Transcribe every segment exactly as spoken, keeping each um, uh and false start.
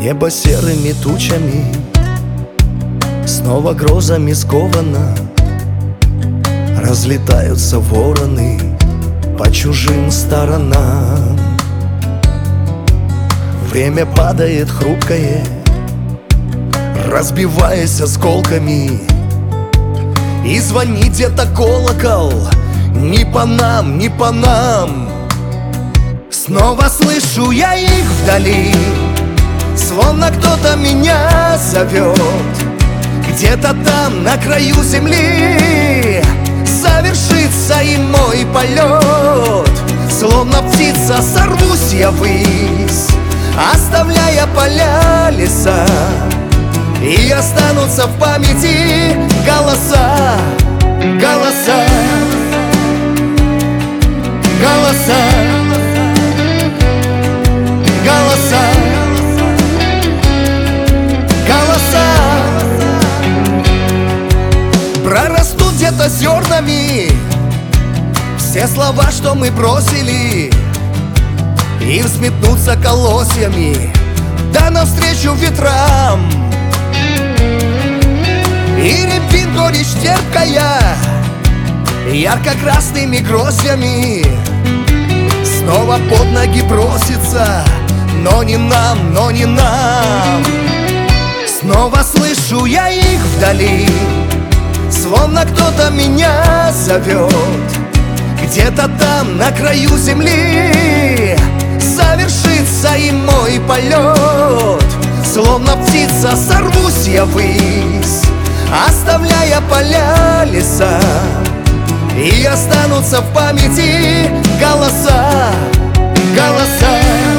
Небо серыми тучами, снова грозами сковано. Разлетаются вороны по чужим сторонам. Время падает хрупкое, разбиваясь осколками. И звонит где-то колокол, не по нам, не по нам. Снова слышу я их вдали, словно кто-то меня зовет. Где-то там, на краю земли, завершится и мой полет. Словно птица сорвусь я ввысь, оставляя поля, леса. И останутся в памяти голоса, голоса, голоса, голоса, голоса. Прорастут где-то зернами все слова, что мы бросили, и взметнутся колосьями да навстречу ветрам. И рябин горечь терпкая ярко-красными гроздьями снова под ноги бросится, но не нам, но не нам. Снова слышу я их вдали, словно кто-то меня зовет. Где-то там, на краю земли, завершится и мой полет. Словно птица сорвусь я ввысь, оставляя поля, леса. И останутся в памяти голоса, голоса.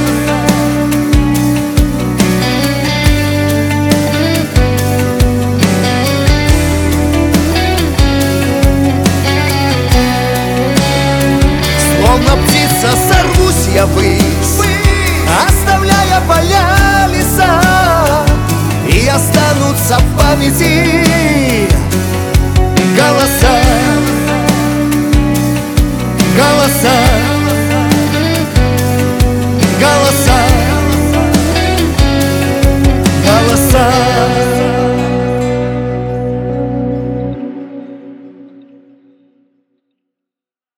Словно птица сорвусь я ввысь, оставляя поля, леса. И останутся в памяти голоса.